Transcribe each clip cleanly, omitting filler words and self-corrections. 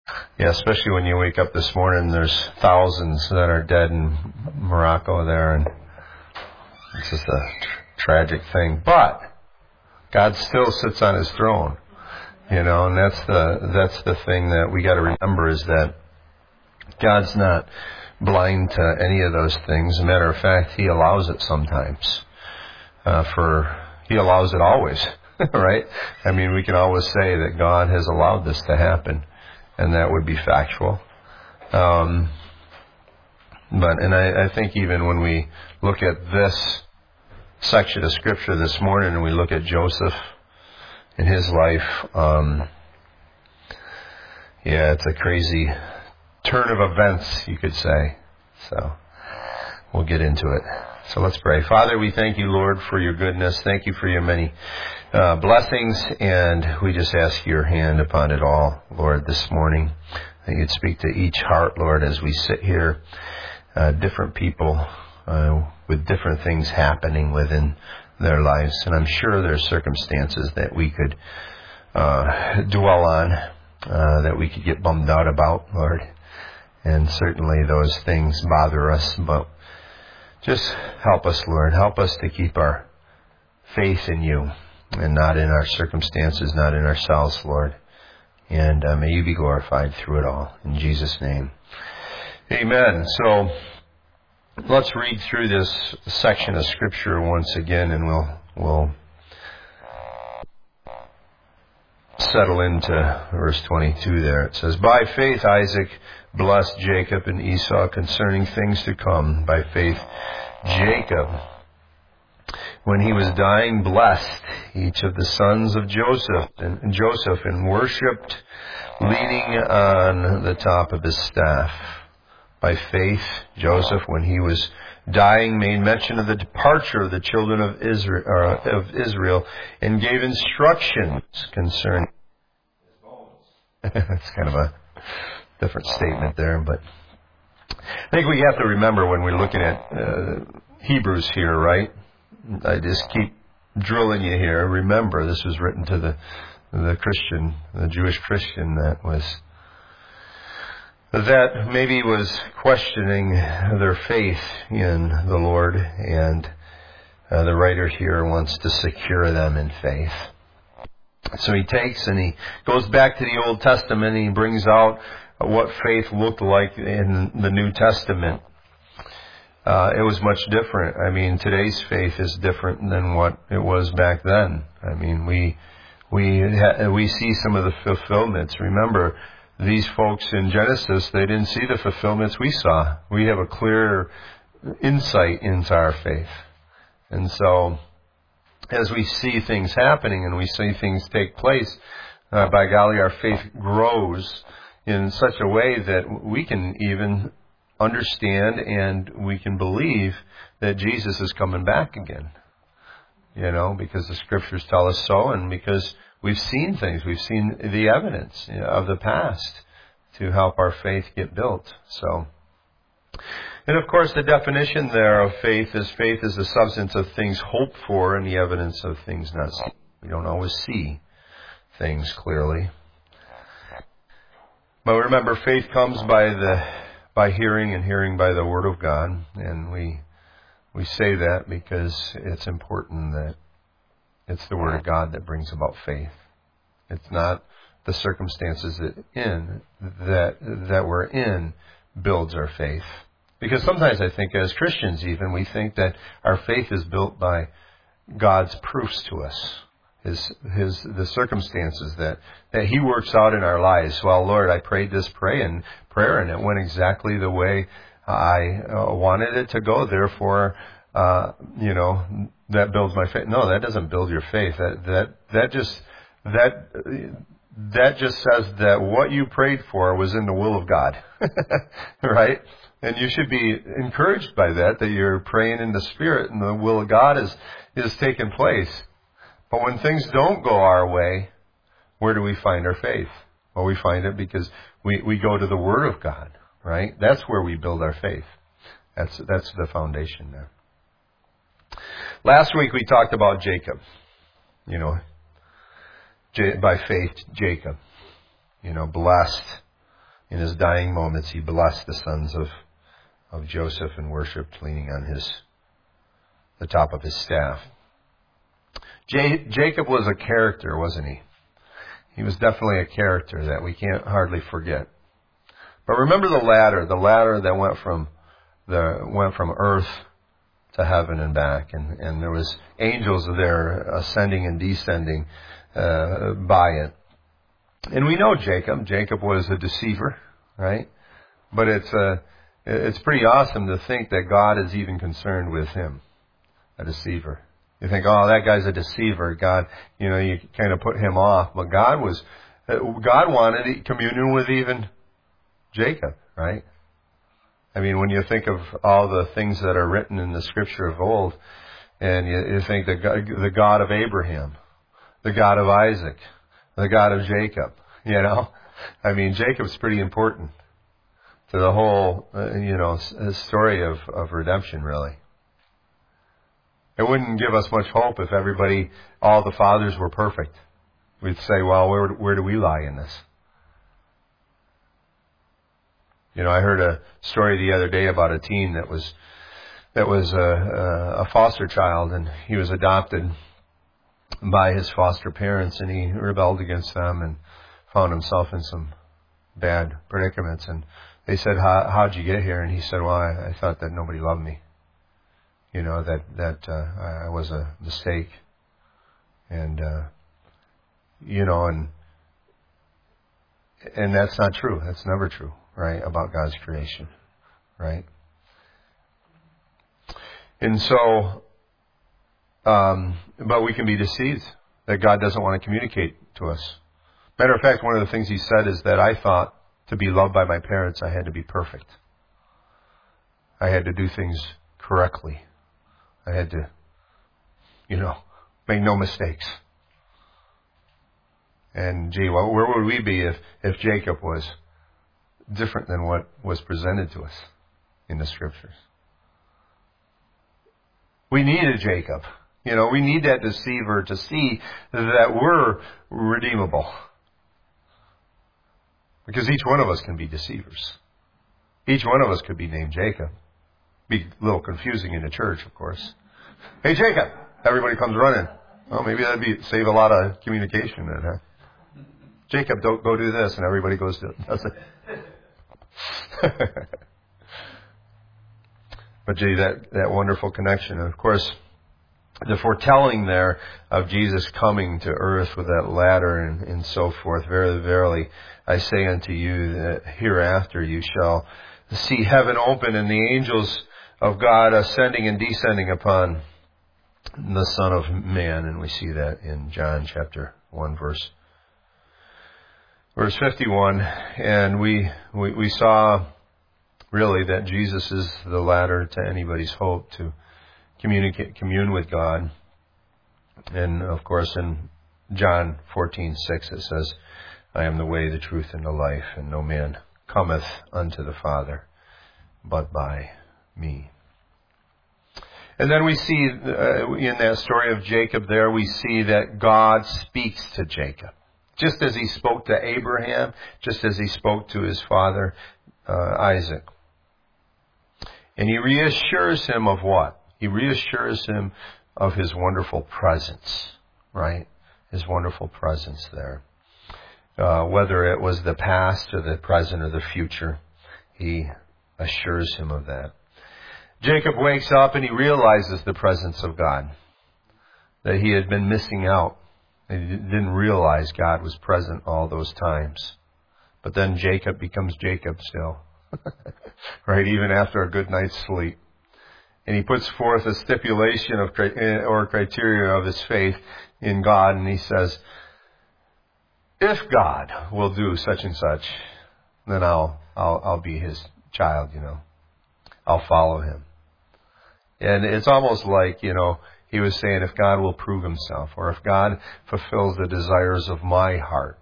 Yeah, especially when you wake up this morning, there's thousands that are dead in Morocco there, and it's just a tragic thing. But God still sits on His throne, and that's the thing that we got to remember, is that God's not blind to any of those things. As a matter of fact, He allows it sometimes. He allows it always, right? I mean, we can always say that God has allowed this to happen, and that would be factual. I think even when we look at this section of Scripture this morning, and we look at Joseph in his life, it's a crazy turn of events, you could say. So we'll get into it. So let's pray. Father, we thank you, Lord, for your goodness. Thank you for your many blessings, and we just ask your hand upon it all, Lord, this morning. That you'd speak to each heart, Lord, as we sit here, different people with different things happening within their lives. And I'm sure there's circumstances that we could dwell on, that we could get bummed out about, Lord. And certainly those things bother us, but just help us, Lord. Help us to keep our faith in you and not in our circumstances, not in ourselves, Lord. And may you be glorified through it all. In Jesus' name. Amen. So let's read through this section of Scripture once again, and we'll settle into verse 22 there. It says, "By faith Isaac blessed Jacob and Esau concerning things to come. By faith Jacob, when he was dying, blessed each of the sons of Joseph and worshipped, leaning on the top of his staff. By faith Joseph, when he was dying, made mention of the departure of the children of Israel and gave instructions concerning his bones." That's kind of a different statement there, but I think we have to remember when we're looking at Hebrews here, right? I just keep drilling you here. Remember, this was written to the Jewish Christian that maybe was questioning their faith in the Lord, and the writer here wants to secure them in faith. So he takes and he goes back to the Old Testament and he brings out what faith looked like in the New Testament. It was much different. I mean, today's faith is different than what it was back then. I mean, we see some of the fulfillments. Remember, these folks in Genesis, they didn't see the fulfillments we saw. We have a clear insight into our faith. And so, as we see things happening and we see things take place, by golly, our faith grows in such a way that we can even understand and we can believe that Jesus is coming back again. Because the Scriptures tell us so, and because we've seen things. We've seen the evidence of the past to help our faith get built. So, and of course, the definition there of faith is the substance of things hoped for and the evidence of things not seen. We don't always see things clearly. But remember, faith comes by hearing, and hearing by the Word of God. And we say that because it's important that it's the Word of God that brings about faith. It's not the circumstances that we're in builds our faith. Because sometimes I think as Christians even, we think that our faith is built by God's proofs to us. The circumstances that He works out in our lives. Well, Lord, I prayed this prayer and it went exactly the way I wanted it to go. Therefore, that builds my faith. No, that doesn't build your faith. That just says that what you prayed for was in the will of God, right? And you should be encouraged by that you're praying in the Spirit and the will of God is taking place. But when things don't go our way, where do we find our faith? Well, we find it because we go to the Word of God, right? That's where we build our faith. That's the foundation there. Last week we talked about Jacob. By faith, Jacob, blessed In his dying moments, he blessed the sons of Joseph and worshipped leaning on the top of his staff. Jacob was a character, wasn't he? He was definitely a character that we can't hardly forget. But remember the ladder that went from earth to heaven and back, and there was angels there ascending and descending by it. And we know Jacob was a deceiver, right? But it's pretty awesome to think that God is even concerned with him, a deceiver. You think, oh, that guy's a deceiver. God, you kind of put him off. But God wanted communion with even Jacob, right? I mean, when you think of all the things that are written in the Scripture of old, and you think the God of Abraham, the God of Isaac, the God of Jacob, I mean, Jacob's pretty important to the whole, story of redemption, really. It wouldn't give us much hope if all the fathers were perfect. We'd say, well, where do we lie in this? I heard a story the other day about a teen that was a foster child, and he was adopted by his foster parents, and he rebelled against them and found himself in some bad predicaments. And they said, how'd you get here? And he said, well, I thought that nobody loved me. That I was a mistake. And, and that's not true. That's never true, right? About God's creation, right? And so, but we can be deceived that God doesn't want to communicate to us. Matter of fact, one of the things he said is that I thought to be loved by my parents, I had to be perfect. I had to do things correctly. I had to, make no mistakes. And where would we be if Jacob was different than what was presented to us in the Scriptures? We need a Jacob. We need that deceiver to see that we're redeemable. Because each one of us can be deceivers. Each one of us could be named Jacob. Be a little confusing in the church, of course. Hey, Jacob! Everybody comes running. Well, maybe that'd save a lot of communication then, huh? Jacob, don't go do this, and everybody goes does it. But gee, that wonderful connection. And of course, the foretelling there of Jesus coming to earth with that ladder and so forth. Verily, verily, I say unto you that hereafter you shall see heaven open and the angels of God ascending and descending upon the Son of Man. And we see that in John chapter 1 verse 51. And we saw really that Jesus is the ladder to anybody's hope to commune with God. And of course in John 14:6 it says, I am the way, the truth, and the life, and no man cometh unto the Father but by me. And then we see in that story of Jacob there, we see that God speaks to Jacob. Just as he spoke to Abraham, just as he spoke to his father Isaac. And he reassures him of what? He reassures him of his wonderful presence, right? His wonderful presence there. Whether it was the past or the present or the future, he assures him of that. Jacob wakes up and he realizes the presence of God, that he had been missing out. He didn't realize God was present all those times. But then Jacob becomes Jacob still, right? Even after a good night's sleep. And he puts forth a stipulation or criteria of his faith in God, and he says, if God will do such and such, then I'll be his child, I'll follow him. And it's almost like, he was saying, if God will prove himself, or if God fulfills the desires of my heart,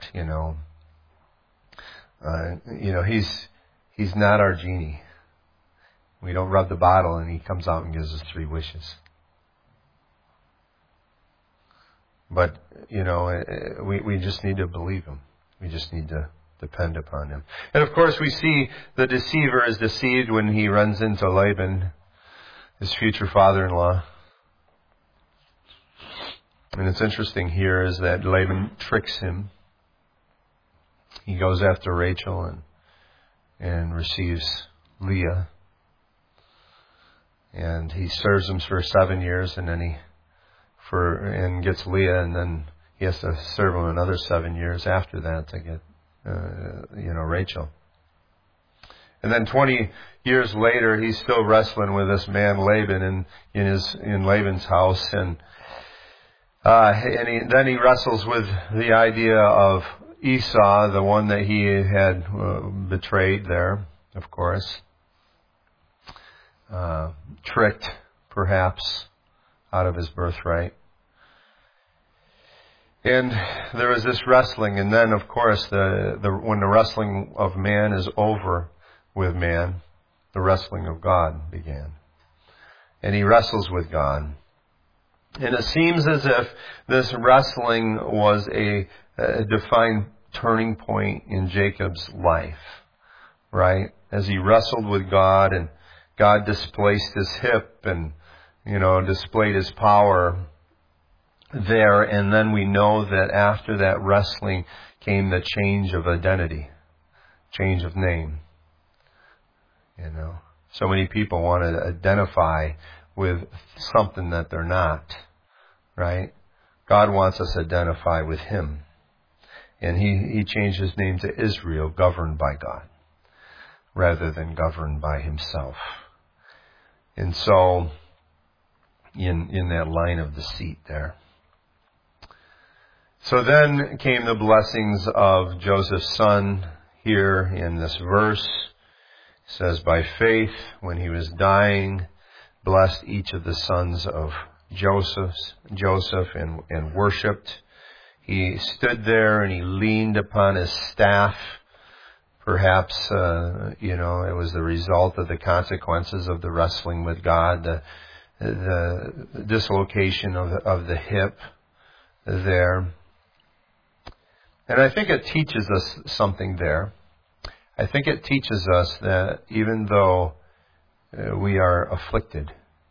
he's not our genie. We don't rub the bottle and he comes out and gives us 3 wishes. But, we just need to believe him. We just need to depend upon him. And of course we see the deceiver is deceived when he runs into Laban, his future father-in-law. And it's interesting here is that Laban tricks him. He goes after Rachel and receives Leah. And he serves him for 7 years, and then and gets Leah, and then he has to serve him another 7 years after that to get Rachel. And then 20 years later, he's still wrestling with this man Laban in Laban's house, and then he wrestles with the idea of Esau, the one that he had betrayed there, of course. Tricked, perhaps, out of his birthright. And there was this wrestling, and then, of course, when the wrestling of man is over with man, the wrestling of God began. And he wrestles with God. And it seems as if this wrestling was a defined turning point in Jacob's life, right? As he wrestled with God, and God displaced his hip and, displayed his power there. And then we know that after that wrestling came the change of identity, change of name. So many people want to identify with something that they're not, right? God wants us to identify with him. And he changed his name to Israel, governed by God, rather than governed by himself. And so, in that line of deceit there. So then came the blessings of Joseph's son here in this verse. It says, by faith, when he was dying, blessed each of the sons of Joseph and worshipped. He stood there and he leaned upon his staff. Perhaps, it was the result of the consequences of the wrestling with God, the dislocation of the hip there. And I think it teaches us something there. I think it teaches us that even though we are afflicted,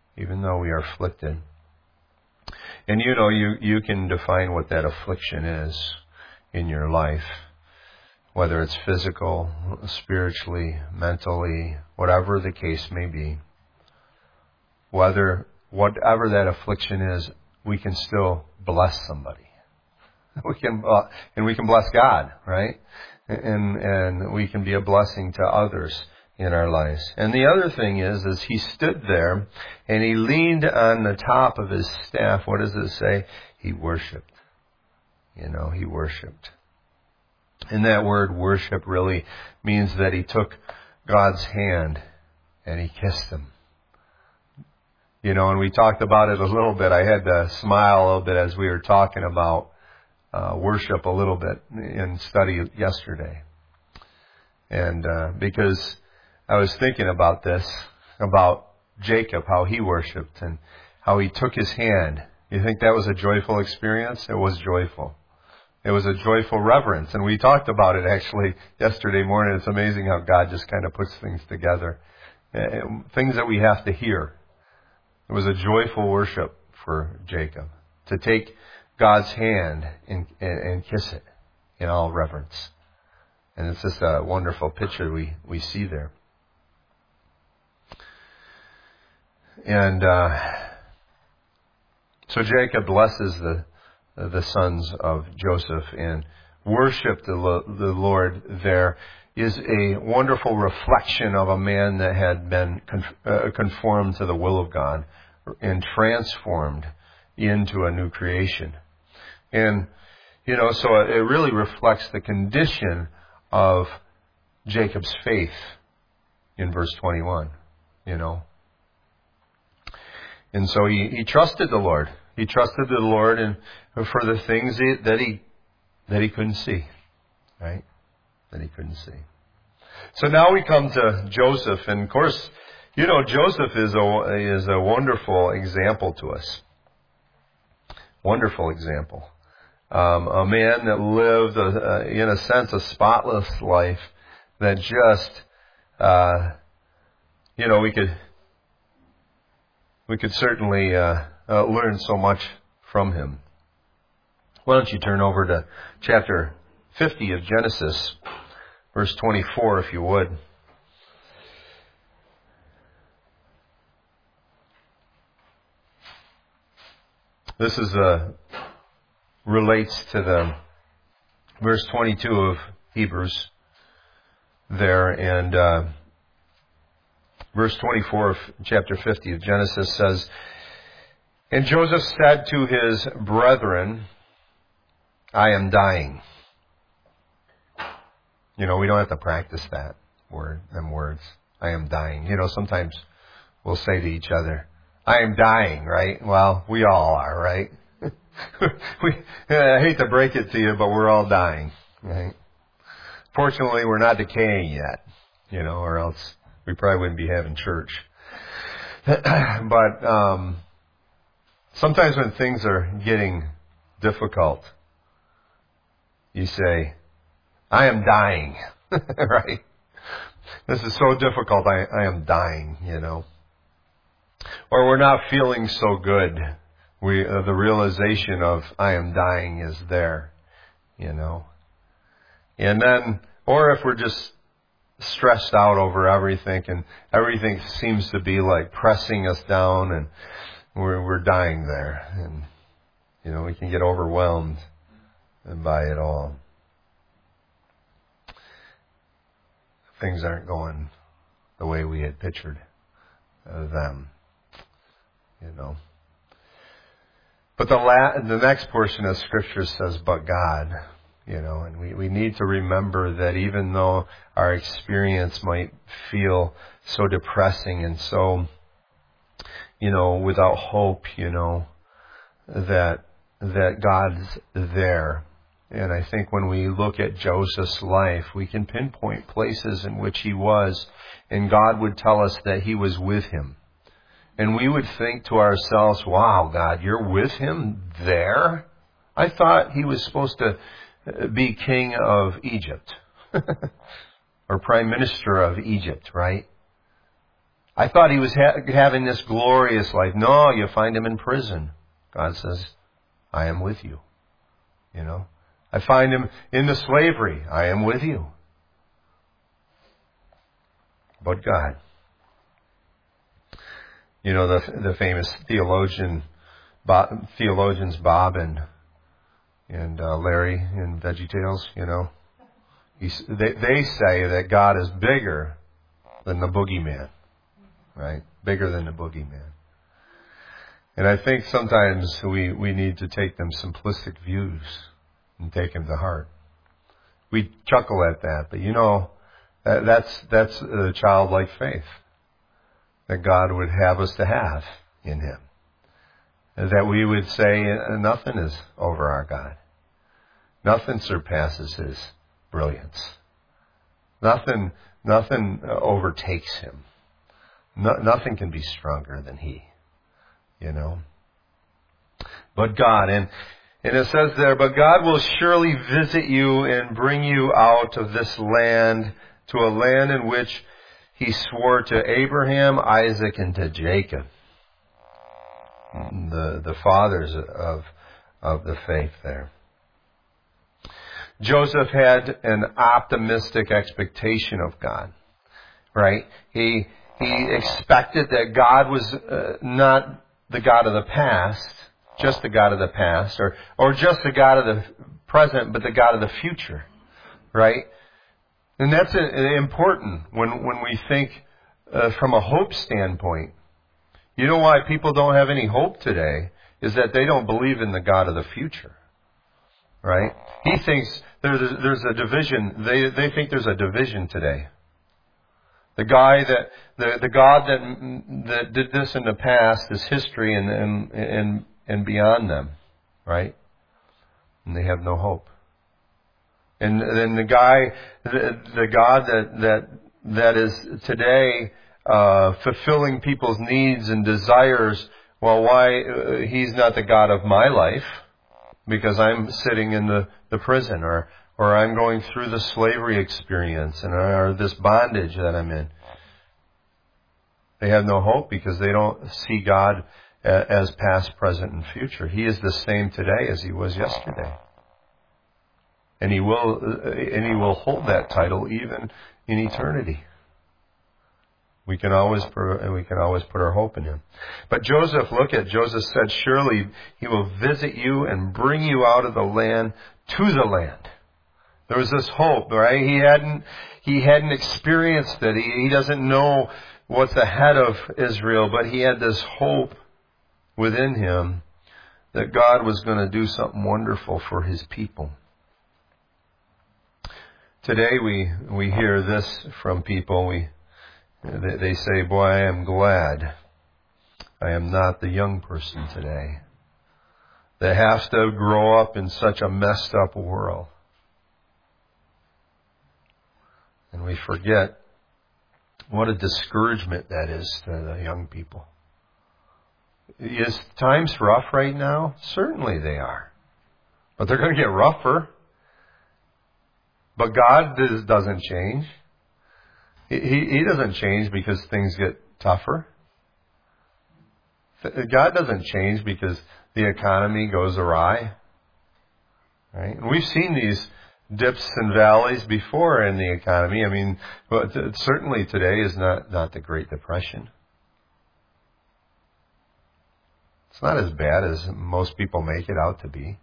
and you can define what that affliction is in your life, whether it's physical, spiritually, mentally, whatever the case may be. Whatever that affliction is, we can still bless somebody. We can bless God, right? And we can be a blessing to others in our lives. And the other thing is he stood there and he leaned on the top of his staff. What does it say? He worshiped. He worshiped. And that word worship really means that he took God's hand and he kissed him. And we talked about it a little bit. I had to smile a little bit as we were talking about worship a little bit in study yesterday. And because I was thinking about this, about Jacob, how he worshiped and how he took his hand. You think that was a joyful experience? It was joyful. It was a joyful reverence. And we talked about it actually yesterday morning. It's amazing how God just kind of puts things together. Things that we have to hear. It was a joyful worship for Jacob to take God's hand and kiss it in all reverence. And it's just a wonderful picture we see there. And so Jacob blesses the sons of Joseph and worship the Lord there is a wonderful reflection of a man that had been conformed to the will of God and transformed into a new creation. And, so it really reflects the condition of Jacob's faith in verse 21, And so he trusted the Lord. He trusted the Lord and for the things that he couldn't see, right? That he couldn't see. So now we come to Joseph, and of course, Joseph is a wonderful example to us. Wonderful example. a man that lived, in a sense, a spotless life that just, we could certainly learn so much from him. Why don't you turn over to chapter 50 of Genesis, verse 24, if you would. This is relates to the verse 22 of Hebrews there, and verse 24 of chapter 50 of Genesis says, "And Joseph said to his brethren, I am dying." We don't have to practice them words. I am dying. Sometimes we'll say to each other, I am dying, right? Well, we all are, right? I hate to break it to you, but we're all dying, right? Fortunately, we're not decaying yet, or else we probably wouldn't be having church. But sometimes when things are getting difficult, you say, I am dying, right? This is so difficult, I am dying, Or we're not feeling so good. The realization of I am dying is there, And then, or if we're just stressed out over everything and everything seems to be like pressing us down and we're dying there. And, we can get overwhelmed by it all. Things aren't going the way we had pictured them, But the next portion of Scripture says, but God, and we need to remember that even though our experience might feel so depressing and so, without hope, that God's there. And I think when we look at Joseph's life, we can pinpoint places in which he was, and God would tell us that he was with him. And we would think to ourselves, wow, God, you're with him there? I thought he was supposed to be king of Egypt or prime minister of Egypt, right? I thought he was having this glorious life. No, you find him in prison. God says, I am with you. I find him in the slavery. I am with you. But God. The famous theologians Bob and Larry in VeggieTales, they say that God is bigger than the boogeyman, right? Bigger than the boogeyman. And I think sometimes we need to take them simplistic views and take them to heart. We chuckle at that, but that's a childlike faith that God would have us to have in him. That we would say nothing is over our God. Nothing surpasses his brilliance. Nothing overtakes him. Nothing can be stronger than he, But God, and it says there, but God will surely visit you and bring you out of this land to a land in which he swore to Abraham, Isaac, and to Jacob, the fathers of the faith there. Joseph had an optimistic expectation of God, right? He expected that God was not the God of the past, just the God of the past, or just the God of the present, but the God of the future, right? And that's important when we think from a hope standpoint. You know why people don't have any hope today is that they don't believe in the God of the future, right? He thinks there's a division. They think there's a division today. The God that did this in the past is history and beyond them, right? And they have no hope. And then the God that is today fulfilling people's needs and desires. Well, why he's not the God of my life, because I'm sitting in the prison, or I'm going through the slavery experience, or this bondage that I'm in. They have no hope because they don't see God as past, present, and future. He is the same today as He was yesterday. And He will hold that title even in eternity. We can always put our hope in Him. But Joseph said, surely He will visit you and bring you out of the land to the land. There was this hope, right? He hadn't experienced it. He doesn't know what's ahead of Israel, but he had this hope within him that God was going to do something wonderful for His people. Today we hear this from people. They say, boy, I am glad I am not the young person today that has to grow up in such a messed up world. And we forget what a discouragement that is to the young people. Is times rough right now? Certainly they are. But they're going to get rougher. But God doesn't change. He doesn't change because things get tougher. God doesn't change because the economy goes awry. Right? And we've seen these dips and valleys before in the economy. I mean, certainly today is not the Great Depression. It's not as bad as most people make it out to be.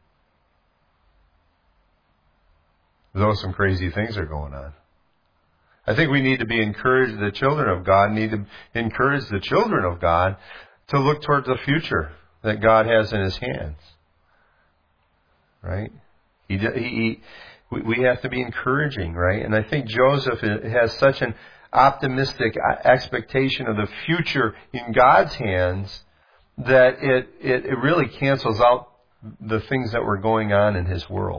Though some crazy things are going on. I think we need to be encouraged. The children of God need to encourage the children of God to look towards the future that God has in His hands. Right? We have to be encouraging, right? And I think Joseph has such an optimistic expectation of the future in God's hands that it really cancels out the things that were going on in his world.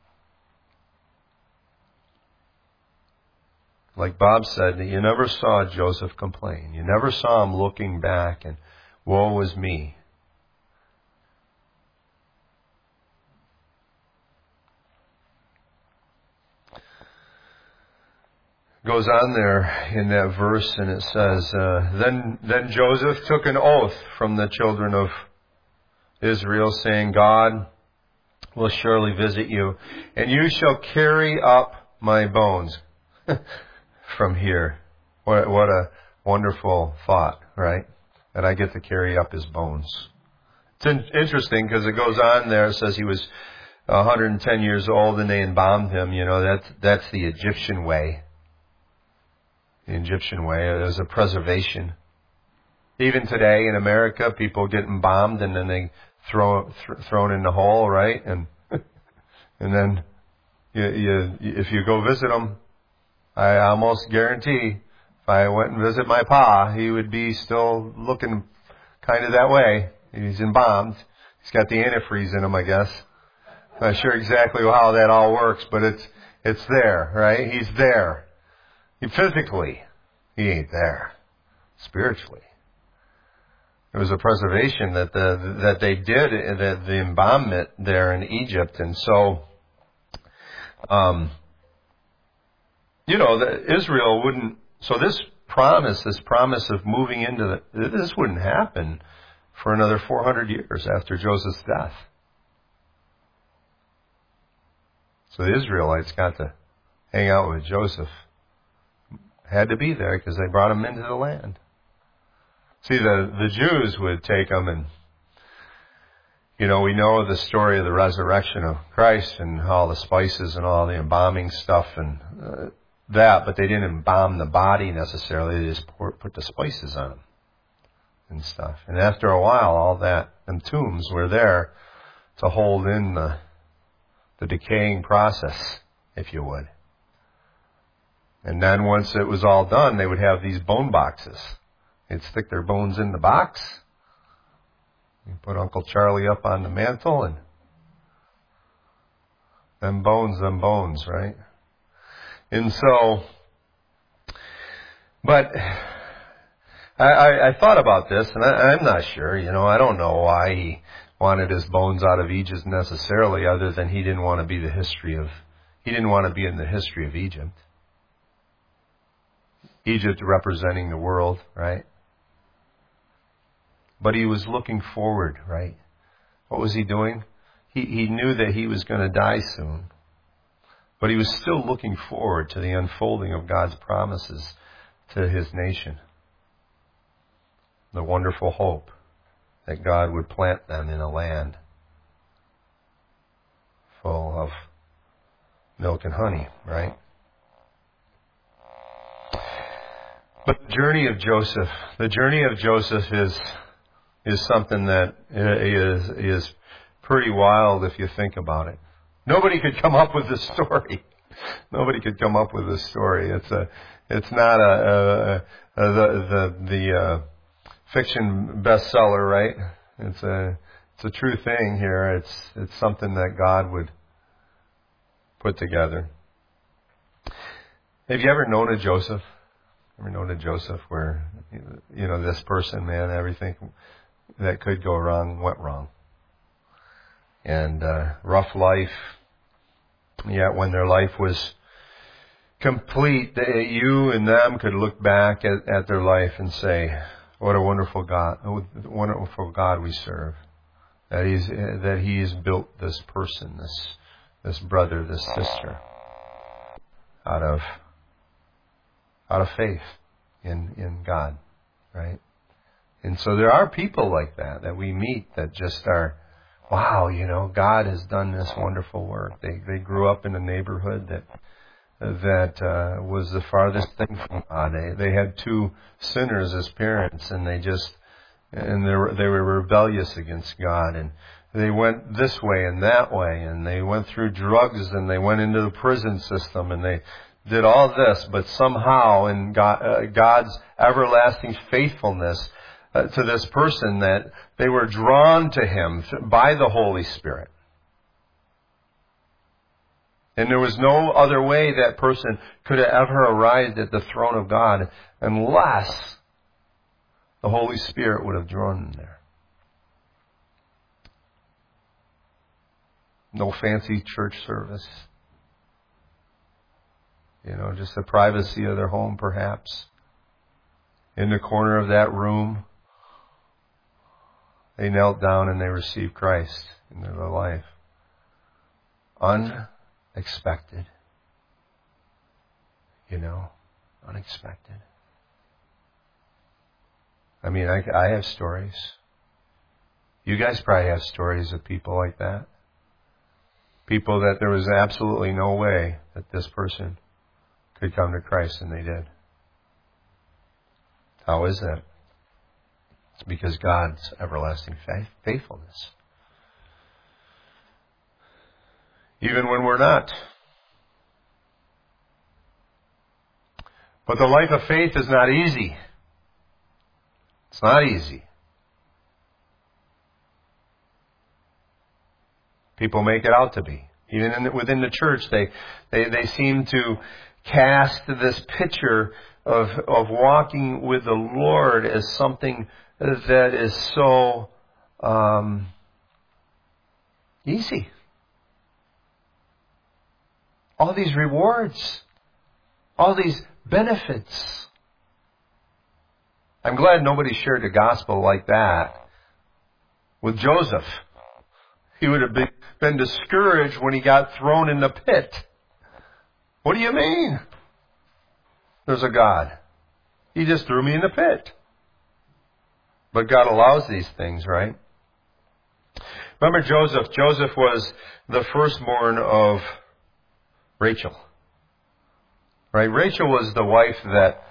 Like Bob said, you never saw Joseph complain. You never saw him looking back and, woe is me. Goes on there in that verse and it says, Then Joseph took an oath from the children of Israel, saying, God will surely visit you, and you shall carry up my bones from here. What a wonderful thought, right? That I get to carry up his bones. It's interesting because it goes on there. It says he was 110 years old and they embalmed him. You know, that's the Egyptian way. The Egyptian way is a preservation. Even today in America, people get embalmed and then they thrown in the hole, right? And then if you go visit them, I almost guarantee if I went and visit my pa, he would be still looking kind of that way. He's embalmed. He's got the antifreeze in him, I guess. I'm not sure exactly how that all works, but it's there, right? He's there. Physically, he ain't there. Spiritually. It was a preservation that they did, the embalmment there in Egypt. And so, Israel wouldn't, so this promise of moving into this wouldn't happen for another 400 years after Joseph's death. So the Israelites got to hang out with Joseph. Had to be there because they brought him into the land. See, the Jews would take them and, we know the story of the resurrection of Christ and all the spices and all the embalming stuff and but they didn't embalm the body necessarily. They just put the spices on them and stuff. And after a while, all them tombs were there to hold in the decaying process, if you would. And then once it was all done, they would have these bone boxes. They'd stick their bones in the box. You put Uncle Charlie up on the mantle and them bones, right? And so, but I thought about this and I'm not sure, I don't know why he wanted his bones out of Egypt necessarily, other than he didn't want to be in the history of Egypt. Egypt representing the world, right? But he was looking forward, right? What was he doing? He knew that he was going to die soon. But he was still looking forward to the unfolding of God's promises to his nation. The wonderful hope that God would plant them in a land full of milk and honey, right? But the journey of Joseph is something that is pretty wild if you think about it. Nobody could come up with this story. It's not the fiction bestseller, right? It's a true thing here. It's something that God would put together. Have you ever known a Joseph? Where, this person, man, everything that could go wrong went wrong. And rough life, yet when their life was complete, you and them could look back at their life and say, what a wonderful God we serve. That He's built this person, this brother, this sister, out of faith in God, right? And so there are people like that we meet that just are, wow, God has done this wonderful work. They grew up in a neighborhood that was the farthest thing from God. They had two sinners as parents, and they were rebellious against God, and they went this way and that way, and they went through drugs, and they went into the prison system, and they did all this, but somehow in God's everlasting faithfulness to this person, that they were drawn to Him by the Holy Spirit. And there was no other way that person could have ever arrived at the throne of God unless the Holy Spirit would have drawn them there. No fancy church service. Just the privacy of their home, perhaps. In the corner of that room, they knelt down and they received Christ into their life. Unexpected. Unexpected. I mean, I have stories. You guys probably have stories of people like that. People that there was absolutely no way that this person could come to Christ, and they did. How is that? It's because God's everlasting faithfulness. Even when we're not. But the life of faith is not easy. It's not easy. People make it out to be. Even within the church, they seem to cast this picture of walking with the Lord as something that is so easy. All these rewards, all these benefits. I'm glad nobody shared the gospel like that with Joseph. He would have been discouraged when he got thrown in the pit. What do you mean? There's a God. He just threw me in the pit. But God allows these things, right? Remember Joseph. Joseph was the firstborn of Rachel. Right? Rachel was the wife that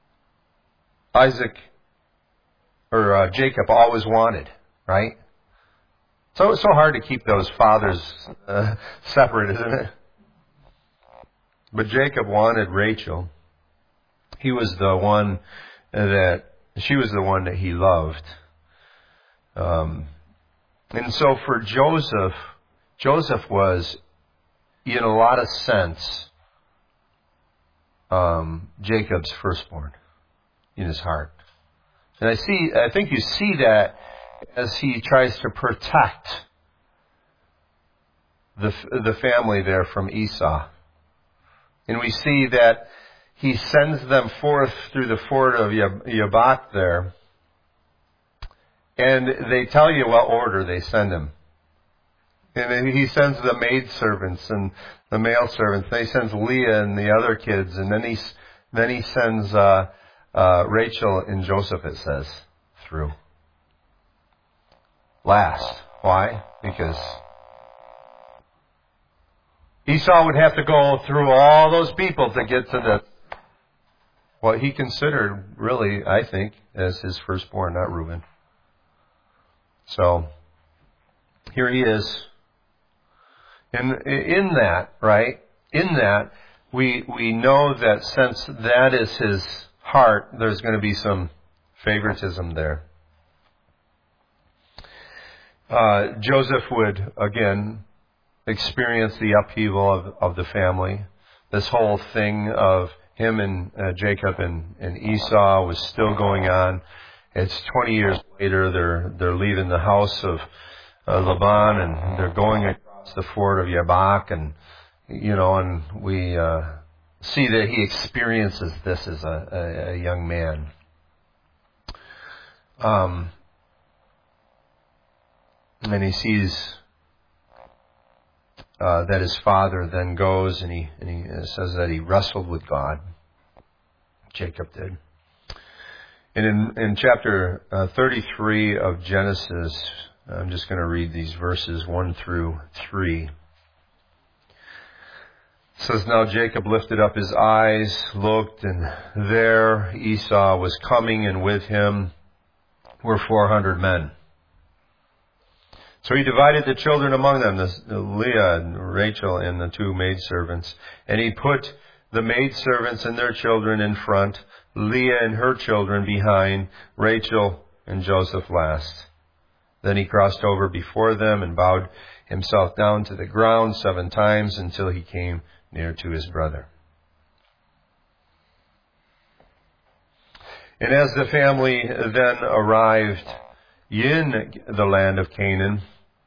Jacob always wanted, right? So it's so hard to keep those fathers separate, isn't it? But Jacob wanted Rachel. She was the one that he loved. And so for Joseph was, in a lot of sense, Jacob's firstborn in his heart. And I think you see that as he tries to protect the family there from Esau. And we see that he sends them forth through the ford of Jabbok there. And they tell you what order they send him. And he sends the maidservants and the male servants. Then he sends Leah and the other kids. And then he sends Rachel and Joseph, it says, through. Last. Why? Because Esau would have to go through all those people to get to what he considered really, I think, as his firstborn, not Reuben. So, here he is. And in that, right, we know that since that is his heart, there's going to be some favoritism there. Joseph would, again, experience the upheaval of the family. This whole thing of him and Jacob and Esau was still going on. It's 20 years later. They're leaving the house of Laban, and they're going across the ford of Jabbok, and we see that he experiences this as a young man. And he sees that his father then goes and he says that he wrestled with God. Jacob did. And in chapter 33 of Genesis, I'm just going to read these verses 1 through 3. It says, "Now Jacob lifted up his eyes, looked, and there Esau was coming, and with him were 400 men. So he divided the children among them, Leah and Rachel and the two maidservants. And he put the maidservants and their children in front, Leah and her children behind, Rachel and Joseph last. Then he crossed over before them and bowed himself down to the ground 7 times until he came near to his brother." And as the family then arrived in the land of Canaan,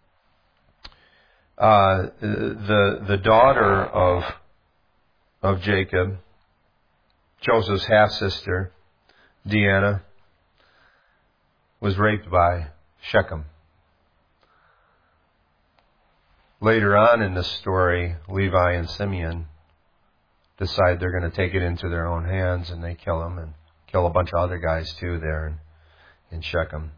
the daughter of Jacob, Joseph's half-sister, Dinah, was raped by Shechem. Later on in the story, Levi and Simeon decide they're going to take it into their own hands, and they kill him and kill a bunch of other guys too there in Shechem.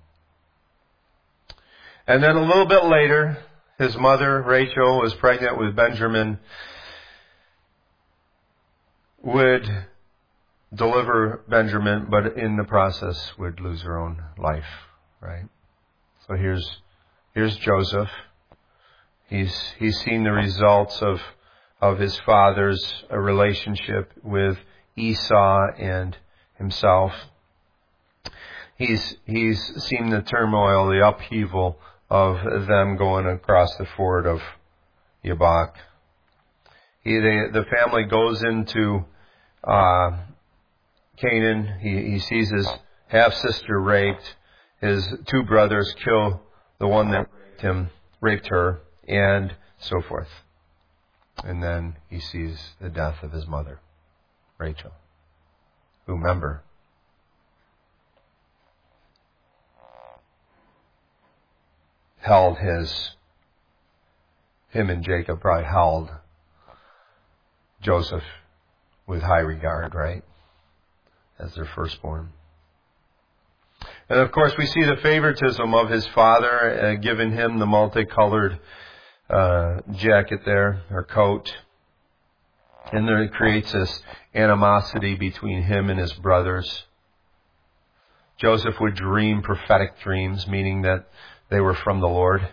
And then a little bit later, his mother, Rachel, was pregnant with Benjamin, would deliver Benjamin, but in the process would lose her own life, right? So here's Joseph. He's seen the results of his father's relationship with Esau and himself. He's seen the turmoil, the upheaval of them going across the ford of Jabbok. The family goes into Canaan. He sees his half-sister raped. His 2 brothers kill the one that raped her, and so forth. And then he sees the death of his mother, Rachel, who, remember, held him and Jacob probably held Joseph with high regard, right? As their firstborn. And of course we see the favoritism of his father, giving him the multicolored jacket there, or coat. And there it creates this animosity between him and his brothers. Joseph would dream prophetic dreams, meaning that they were from the Lord.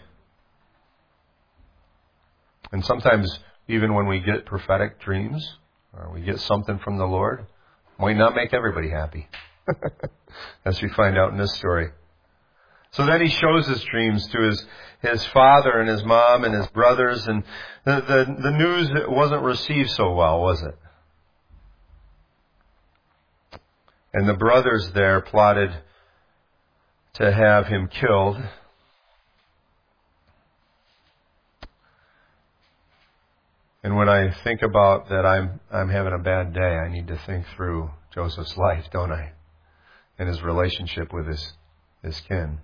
And sometimes, even when we get prophetic dreams, or we get something from the Lord, it might not make everybody happy. As we find out in this story. So then he shows his dreams to his father and his mom and his brothers, and the news wasn't received so well, was it? And the brothers there plotted to have him killed. And when I think about that I'm having a bad day, I need to think through Joseph's life, don't I? And his relationship with his kin.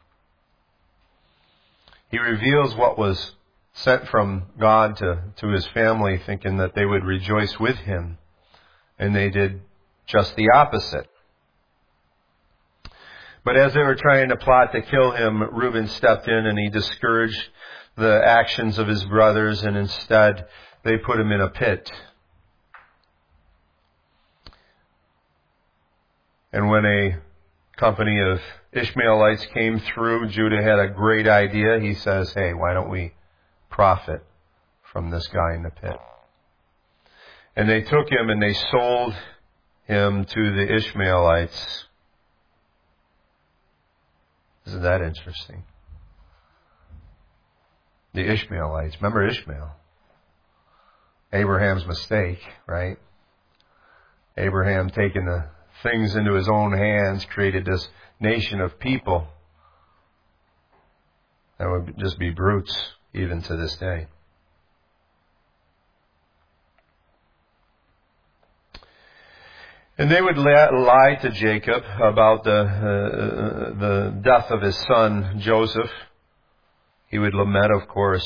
He reveals what was sent from God to his family, thinking that they would rejoice with him. And they did just the opposite. But as they were trying to plot to kill him, Reuben stepped in and he discouraged the actions of his brothers, and instead they put him in a pit. And when a company of Ishmaelites came through, Judah had a great idea. He says, hey, why don't we profit from this guy in the pit? And they took him and they sold him to the Ishmaelites. Isn't that interesting? The Ishmaelites. Remember Ishmael? Abraham's mistake, right? Abraham taking the things into his own hands created this nation of people that would just be brutes even to this day. And they would lie to Jacob about the death of his son Joseph. He would lament, of course.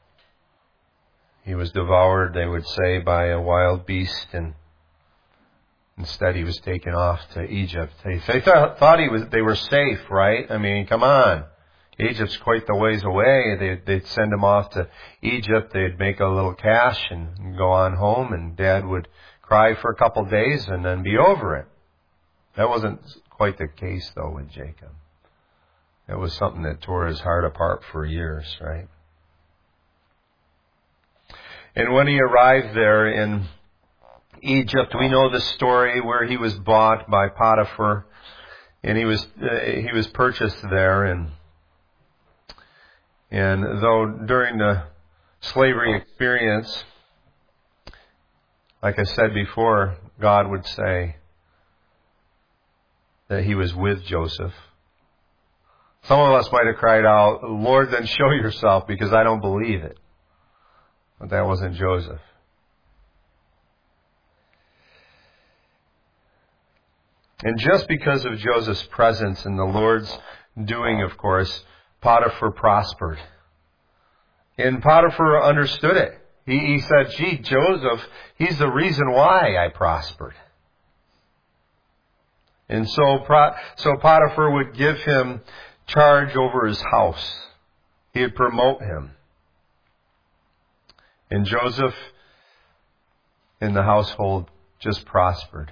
He was devoured, they would say, by a wild beast, and instead he was taken off to Egypt. They thought they were safe, right? I mean, come on. Egypt's quite the ways away. They'd send him off to Egypt. They'd make a little cash and go on home, and Dad would cry for a couple of days and then be over it. That wasn't quite the case, though, with Jacob. It was something that tore his heart apart for years, right? And when he arrived there in Egypt, we know the story where he was bought by Potiphar, and he was purchased there. And though during the slavery experience, like I said before, God would say that he was with Joseph. Some of us might have cried out, Lord, then show yourself, because I don't believe it. But that wasn't Joseph. And just because of Joseph's presence and the Lord's doing, of course, Potiphar prospered. And Potiphar understood it. He said, gee, Joseph, he's the reason why I prospered. And so Potiphar would give him charge over his house. He would promote him. And Joseph in the household just prospered.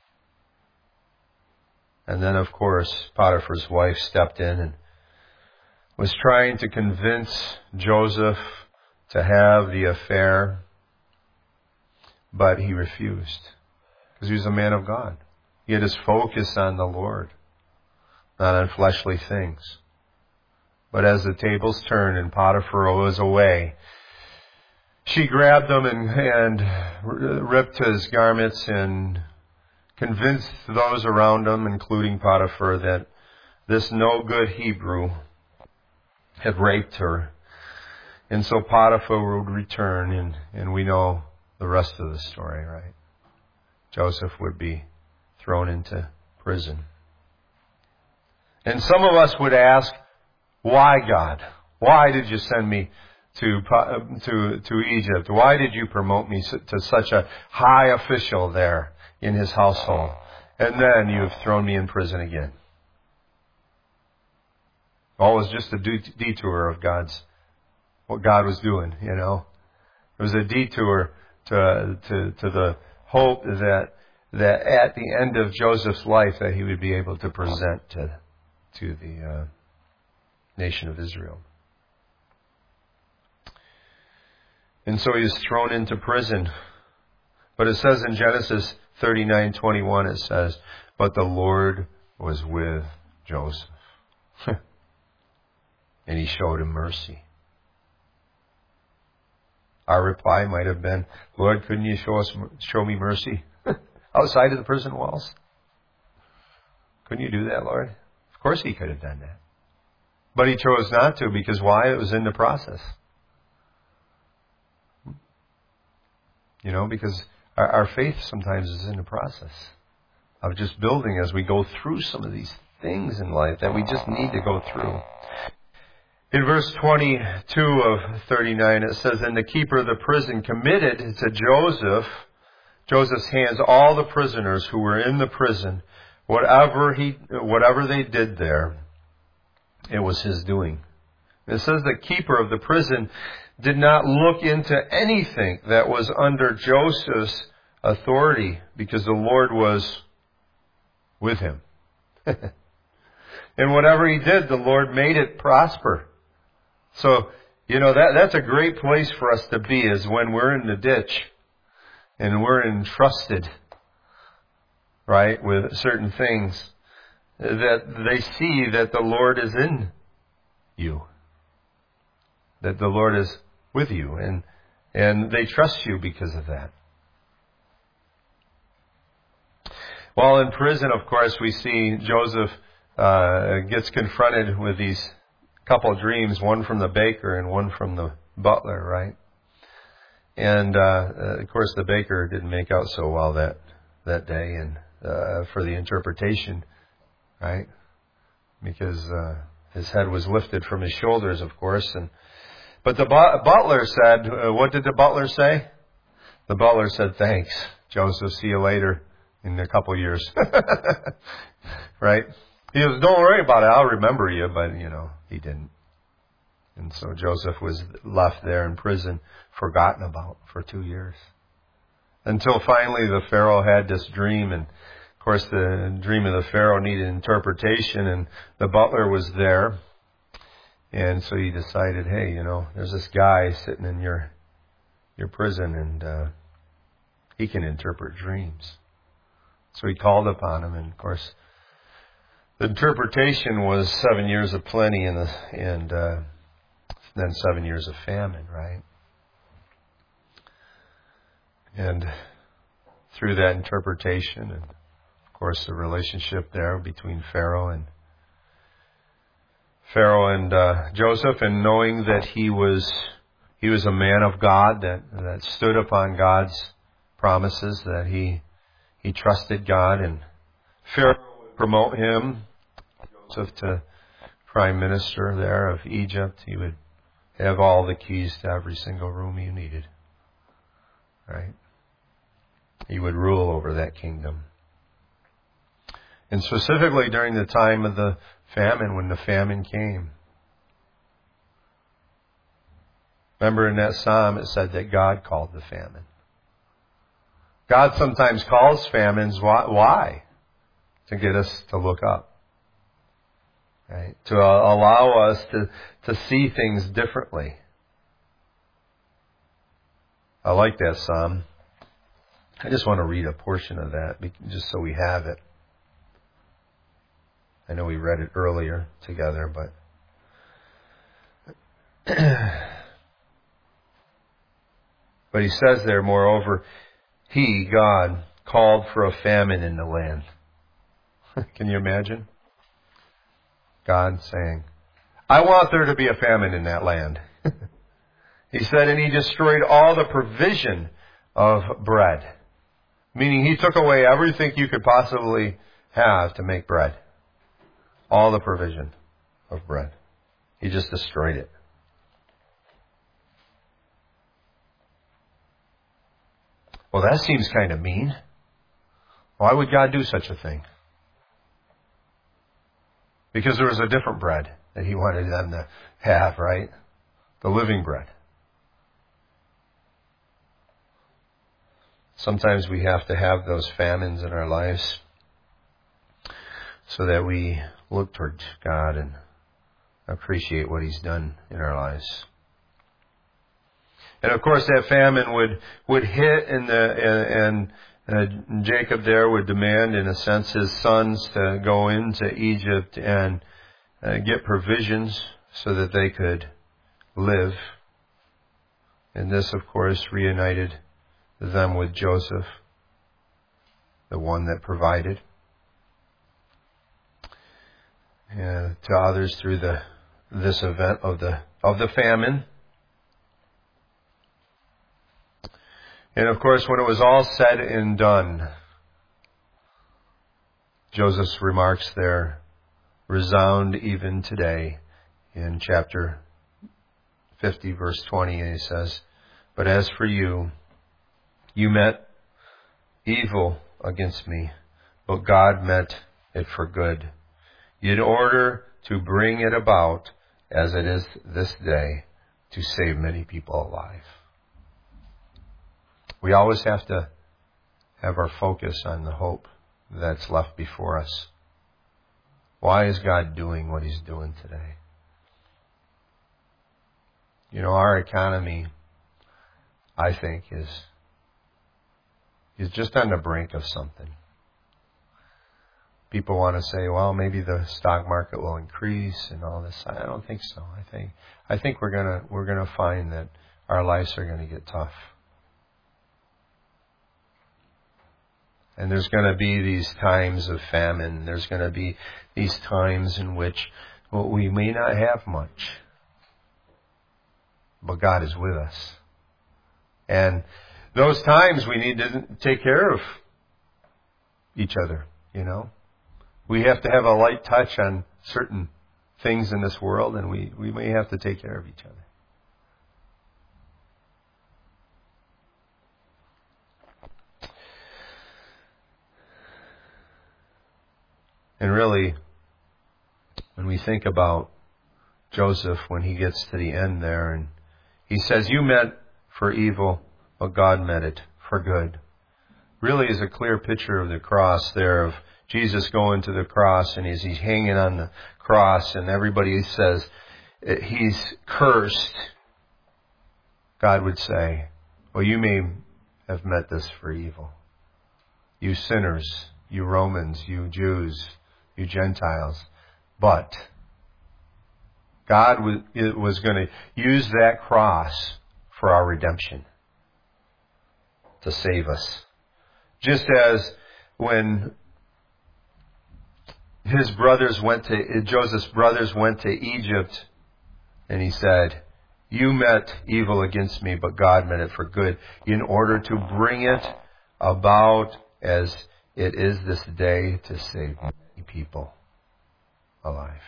And then, of course, Potiphar's wife stepped in and was trying to convince Joseph to have the affair, but he refused because he was a man of God. He had his focus on the Lord, not on fleshly things. But as the tables turned and Potiphar was away, she grabbed him and ripped his garments and convinced those around him, including Potiphar, that this no-good Hebrew had raped her. And so Potiphar would return, and we know the rest of the story, right? Joseph would be thrown into prison. And some of us would ask, why, God? Why did you send me to Egypt? Why did you promote me to such a high official there in his household? And then you have thrown me in prison again. Well, it was just a detour of what God was doing, you know. It was a detour to the hope that at the end of Joseph's life that he would be able to present to the nation of Israel. And so he is thrown into prison. But it says in Genesis 39:21, it says, but the Lord was with Joseph. And he showed him mercy. Our reply might have been, Lord, couldn't you show me mercy outside of the prison walls? Couldn't you do that, Lord? Of Of course he could have done that. But he chose not to, because why? It was in the process. Because our faith sometimes is in the process of just building as we go through some of these things in life that we just need to go through. In verse 22 of 39, it says, "And the keeper of the prison committed to Joseph's hands all the prisoners who were in the prison. Whatever they did there, it was his doing." It says the keeper of the prison did not look into anything that was under Joseph's authority, because the Lord was with him. And whatever he did, the Lord made it prosper. So, that's a great place for us to be, is when we're in the ditch and we're entrusted, right, with certain things, that they see that the Lord is in you, that the Lord is with you, and they trust you because of that. While in prison, of course, we see Joseph gets confronted with these couple dreams, one from the baker and one from the butler, right? And of course, the baker didn't make out so well that day, and for the interpretation, right? Because his head was lifted from his shoulders, of course. But the butler said, what did the butler say? The butler said, "Thanks, Joseph. See you later in a couple years." Right? He goes, "Don't worry about it. I'll remember you." But, he didn't. And so Joseph was left there in prison, forgotten about for 2 years. Until finally the Pharaoh had this dream. And, of course, the dream of the Pharaoh needed interpretation. And the butler was there. And so he decided, hey, there's this guy sitting in your prison, and he can interpret dreams. So he called upon him, and of course, the interpretation was 7 years of plenty and then 7 years of famine, right? And through that interpretation, and of course the relationship there between Pharaoh and Joseph, and knowing that he was a man of God that stood upon God's promises, that he trusted God, and Pharaoh would promote him, Joseph, to prime minister there of Egypt. He would have all the keys to every single room he needed, right? He would rule over that kingdom. And specifically during the time of the famine, when the famine came. Remember in that psalm it said that God called the famine. God sometimes calls famines. Why? To get us to look up. Right? To allow us to see things differently. I like that psalm. I just want to read a portion of that just so we have it. I know we read it earlier together, but he says there, moreover, he, God, called for a famine in the land. Can you imagine? God saying, I want there to be a famine in that land. He said, and he destroyed all the provision of bread. Meaning he took away everything you could possibly have to make bread. All the provision of bread. He just destroyed it. Well, that seems kind of mean. Why would God do such a thing? Because there was a different bread that he wanted them to have, right? The living bread. Sometimes we have to have those famines in our lives so that we look towards God and appreciate what he's done in our lives. And of course that famine would hit, and Jacob there would demand, in a sense, his sons to go into Egypt and get provisions so that they could live. And this, of course, reunited them with Joseph, the one that provided. to others through this event of the famine. And of course, when it was all said and done, Joseph's remarks there resound even today in chapter 50, verse 20, and he says, "But as for you, you meant evil against me, but God meant it for good, in order to bring it about as it is this day, to save many people alive." We always have to have our focus on the hope that's left before us. Why is God doing what He's doing today? You know, our economy, I think, is just on the brink of something. People want to say, well, maybe the stock market will increase and all this. I don't think so. I think we're gonna find that our lives are gonna get tough. And there's going to be these times of famine. There's going to be these times in which we may not have much, but God is with us. And those times we need to take care of each other, you know. We have to have a light touch on certain things in this world, and we may have to take care of each other. And really, when we think about Joseph, when he gets to the end there, and he says, "You meant for evil, but God meant it for good," really is a clear picture of the cross there, of Jesus going to the cross, and as he's hanging on the cross, and everybody says he's cursed, God would say, "Well, you may have meant this for evil. You sinners, you Romans, you Jews, you Gentiles." But God was going to use that cross for our redemption, to save us. Just as when Joseph's brothers went to Egypt, and he said, "You meant evil against me, but God meant it for good, in order to bring it about as it is this day, to save many people alive."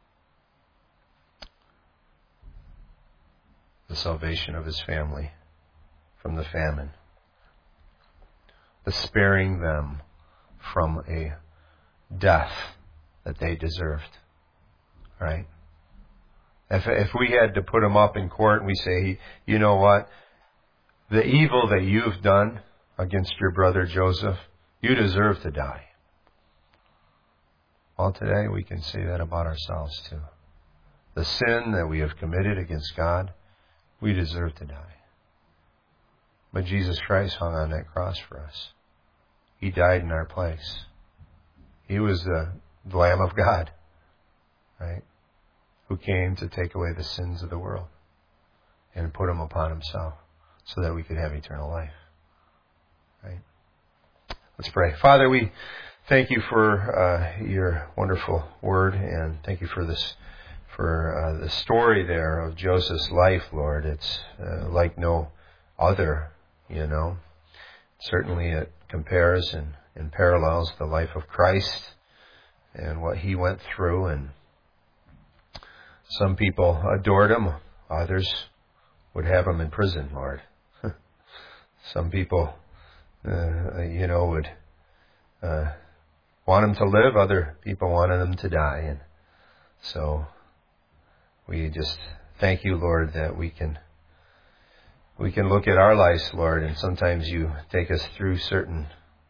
The salvation of his family from the famine. The sparing them from a death that they deserved. Right? If we had to put them up in court and we say, "You know what? The evil that you've done against your brother Joseph, you deserve to die." Well, today we can say that about ourselves too. The sin that we have committed against God, we deserve to die. But Jesus Christ hung on that cross for us. He died in our place. He was the Lamb of God, right? Who came to take away the sins of the world and put them upon himself so that we could have eternal life. Right? Let's pray. Father, we thank you for your wonderful word, and thank you for this, for the story there of Joseph's life, Lord. It's like no other, you know. Certainly it compares and parallels the life of Christ and what he went through. And some people adored him. Others would have him in prison, Lord. Some people, would want him to live. Other people wanted him to die. And so we just thank you, Lord, that we can look at our lives, Lord, and sometimes you take us through certain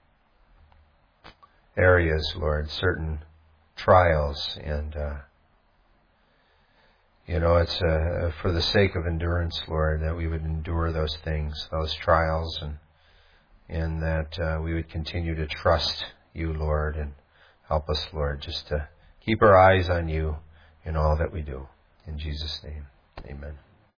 areas, Lord, certain trials, and it's for the sake of endurance, Lord, that we would endure those things, those trials, and that we would continue to trust you, Lord, and help us, Lord, just to keep our eyes on you in all that we do. In Jesus' name, amen.